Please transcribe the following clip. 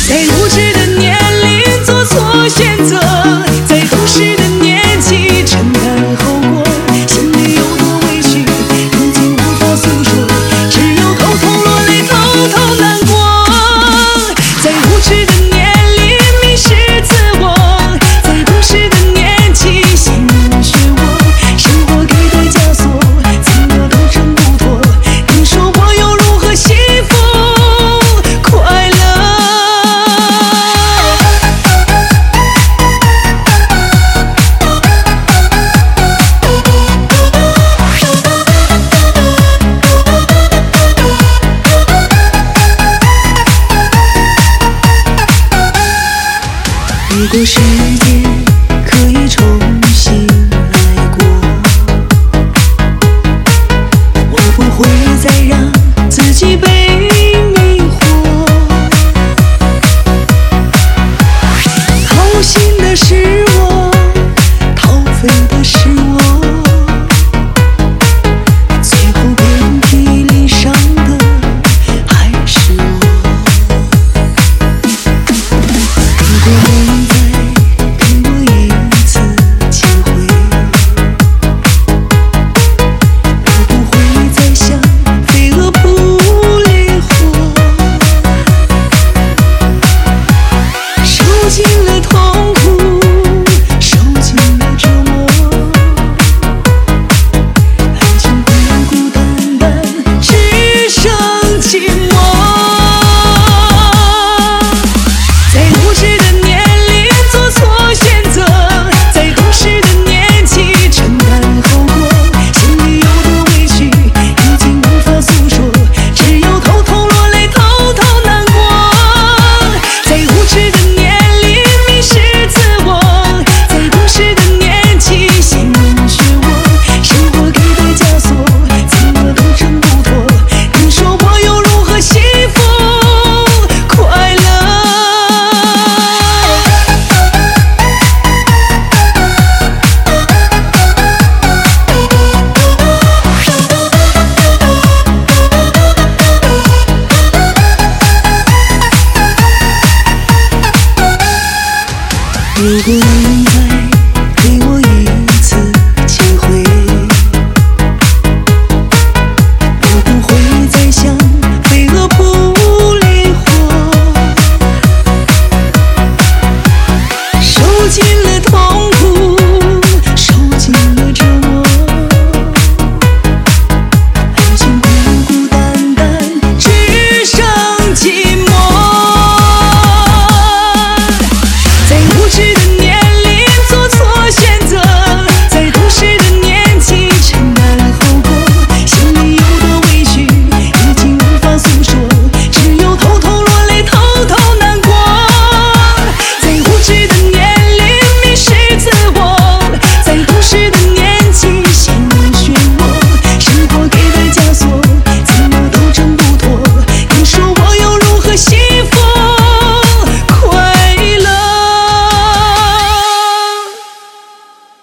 在无知的年龄做错选择，在懂事的年纪承担后果，心里有多委屈，如今无法诉说，只有偷偷落泪，偷偷难过。在无知的年龄迷失自我，在懂事的年纪陷入漩涡，生活给的枷锁，怎么都挣不脱。你说我又如何幸福快乐？如果时间可以重新来过，我不会再让自己被迷惑。掏心的是我，掏肺的是我，最后遍体鳞伤的还是我。如果能再给我一次机会，我不会再像飞蛾扑烈火，受尽了痛苦，受尽了折磨，爱情会让孤单单只剩寂寞。在无知的年龄做错选择，在懂事的年纪承担后果，心里有多委屈，已经无法诉说，只有偷偷落泪，偷偷难过。在无知的年龄迷失自我，在懂事的年纪陷入漩涡，生活给的枷锁，怎么都挣不脱。你说我又如何幸福快乐？如果能